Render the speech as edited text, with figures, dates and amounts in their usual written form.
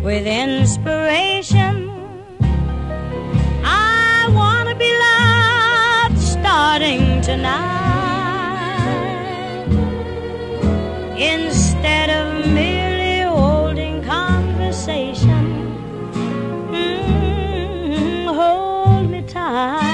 with inspiration. I want to be loved starting tonight, instead of merely holding conversation. Hold me tight.